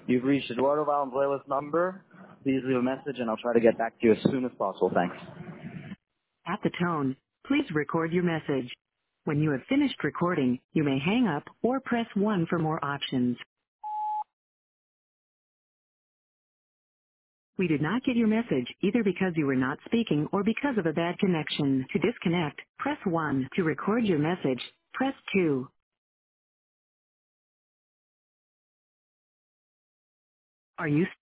You've reached Eduardo Valenzuela's number. Please leave a message and I'll try to get back to you as soon as possible. Thanks. At the tone, please record your message. When you have finished recording, you may hang up or press 1 for more options. We did not get your message either because you were not speaking or because of a bad connection. To disconnect, press 1. To record your message, press 2. Are you